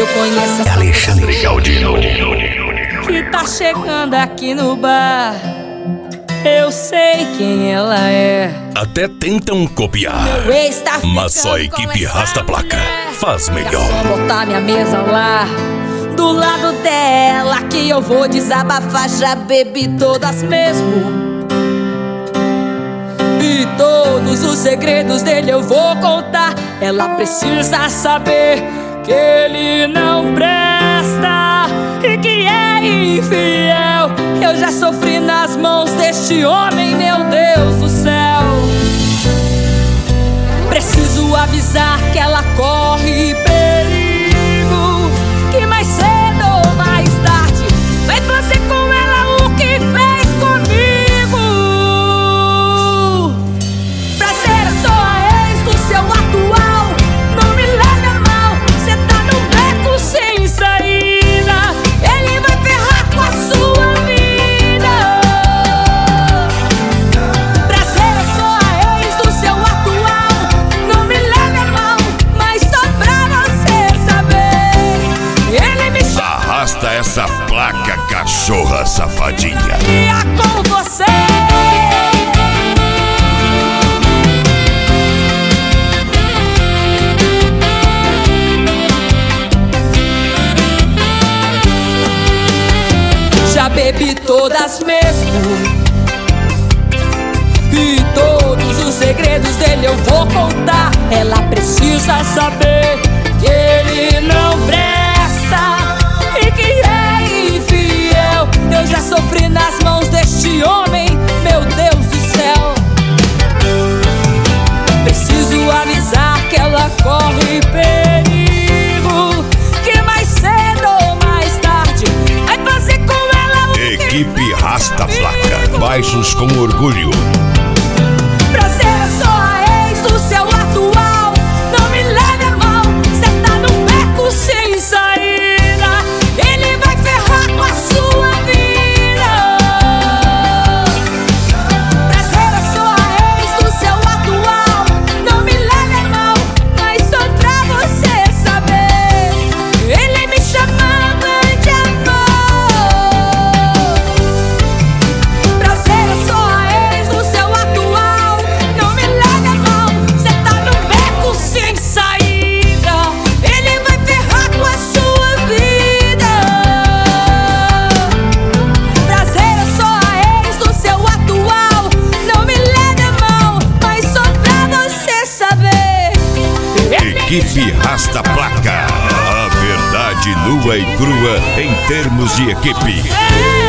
eu conheço essa Alexandre Galdino que tá chegando aqui no bar. Eu sei quem ela é. Até tentam copiar, Meu ex tá mas só a ficando com equipe essa Rasta Placa mulher. faz É melhor. só botar minha mesa lá do lado dela que eu vou desabafar. Já bebi todas mesmo, e todos os segredos dele eu vou contar. Ela precisa saber que ele não presta e que é infiel. Eu já sofri nas mãos deste homem, meu Deus do céu. Preciso avisar que ela corre perigo, que mais cedo ou mais tarde vai fazer com ela o que fez comigo. Prazer, eu sou a ex do seu atual. Não me leve a mal, cê tá num beco sem saída. Ele vai ferrar com a sua vida. Prazer, eu sou a ex do seu atual. Não me leve a mal, mas só pra você saber. Ele me chama Arrasta essa placa, cachorra safadinha. com você. Já bebi todas mesmo, e todos os segredos dele eu vou contar. Ela precisa saber que ele não presta e que é infiel. Eu já sofri nas mãos deste homem, meu Deus do céu. Preciso avisar que ela corre perigo, que mais cedo ou mais tarde vai fazer com ela o que Equipe Rasta Placa, baixos com orgulho. Prazer, eu sou a ex do seu atual. Não me leve a mal, cê tá num beco sem saída. Ele vai ferrar com a sua vida. Prazer, eu sou a ex do seu atual. Não me leve a mal, mas só pra você saber. Ele me chamava de amor. Prazer, eu sou a ex do seu atual. Não me leve a mal, cê tá num beco sem saída. Ele vai ferrar com a sua vida. Prazer, eu sou a ex do seu atual. Não me leve a mal, mas só pra você saber. Equipe Rasta Placa, a verdade nua e crua em termos de equipe.